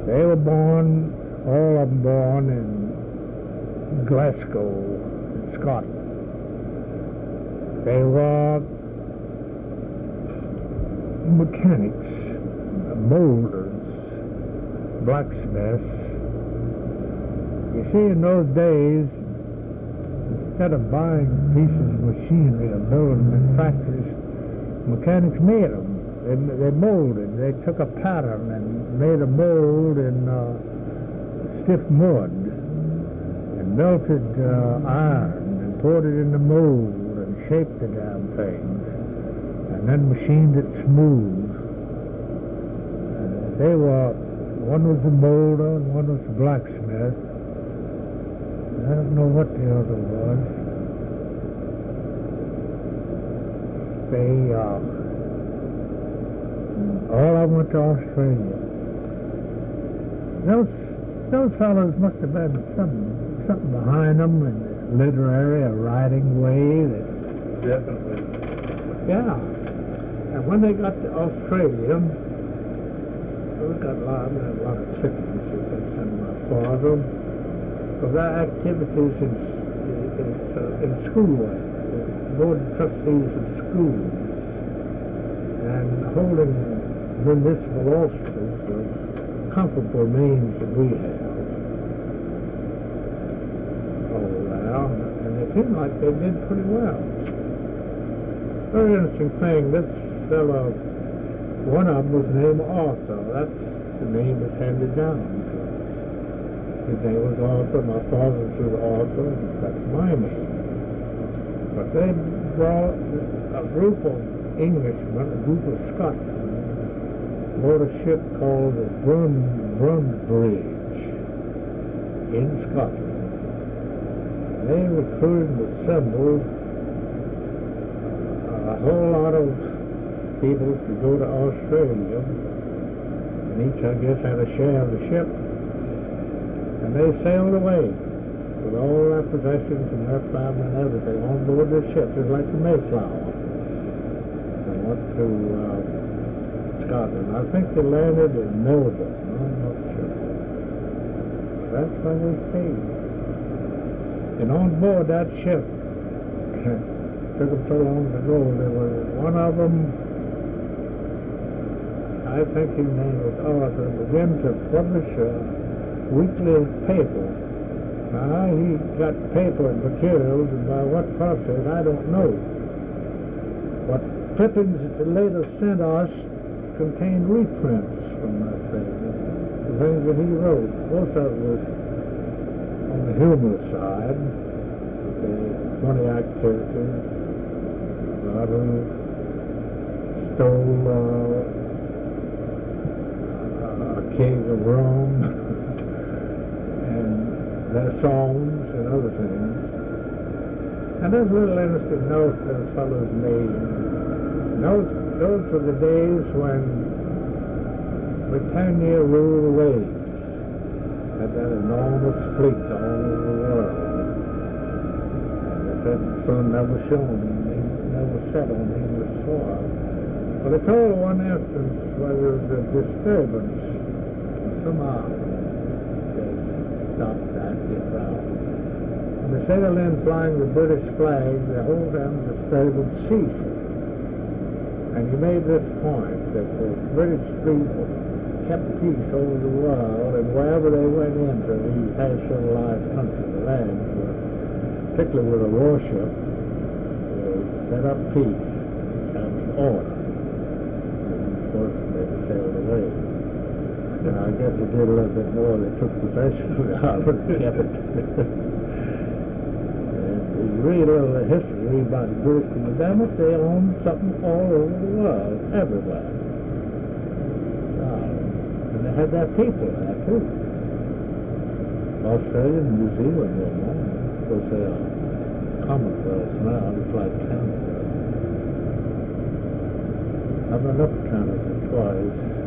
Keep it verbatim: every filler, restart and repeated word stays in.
They were born, all of them born in Glasgow, Scotland. They were mechanics, molders, blacksmiths. You see, in those days, instead of buying pieces of machinery or building them in factories, mechanics made them. They, they molded. They took a pattern and made a mold in uh, stiff mud and melted uh, iron and poured it in the mold and shaped the damn things and then machined it smooth. Uh, they were, one was a molder and one was a blacksmith. I don't know what the other was. They, uh, all I went to Australia. Those, those fellows must have had something, something behind them in the literary or writing way. That, Definitely. yeah. And when they got to Australia, we got a lot, we had a lot of chickens that they sent my father. For their activities in, in, uh, in school, the board of trustees of schools, and holding municipal offices was comparable means that we have. Oh, well, and it seemed like they did pretty well. Very interesting thing, this fellow, one of them was named Arthur. That's the name that's handed down. His name was Arthur, my father's was Arthur, and that's my name. But they brought a group of Englishmen, a group of Scotsmen, aboard a ship called the Brum, Brunsbridge in Scotland. They recruited and assembled a whole lot of people to go to Australia, and each, I guess, had a share of the ship. And they sailed away with all their possessions and their family and everything on board the ship, just like the Mayflower. They went to uh, Scotland. I think they landed in Melbourne. I'm not sure. That's where they stayed. And on board that ship, took them so long to go, there was one of them, I think his name was Arthur, began to publish a weekly paper. Now, he got paper and materials, and by what process, I don't know. But clippings that the later sent us contained reprints from that thing, the things that he wrote. Most of it was on the humorous side, the funny activities, uh, stole uh, a keg of rum, their songs and other things. And there's a little interesting note that fellows made. Those, those were the days when Britannia ruled the waves. Had that enormous fleet all over the world. And they said the sun never shone, and never set on English soil. But they told one instance where there was a disturbance in some island. Stopped that, get out. When they sailed in flying the British flag, the whole damn disturbance ceased. And he made this point that the British fleet kept peace over the world, and wherever they went into these half-civilized countries, the lands, particularly with a warship, they set up peace, having order. And of course, they sailed away. And I guess they did a little bit more. They took possession of the island and kept it. And you read a little history, read about the British and the Danish, they owned something all over the world, everywhere. Uh, and they had their people there, too. Australia and New Zealand were one. Of course, they are Commonwealth now, it's like Canada. I've been up to Canada twice.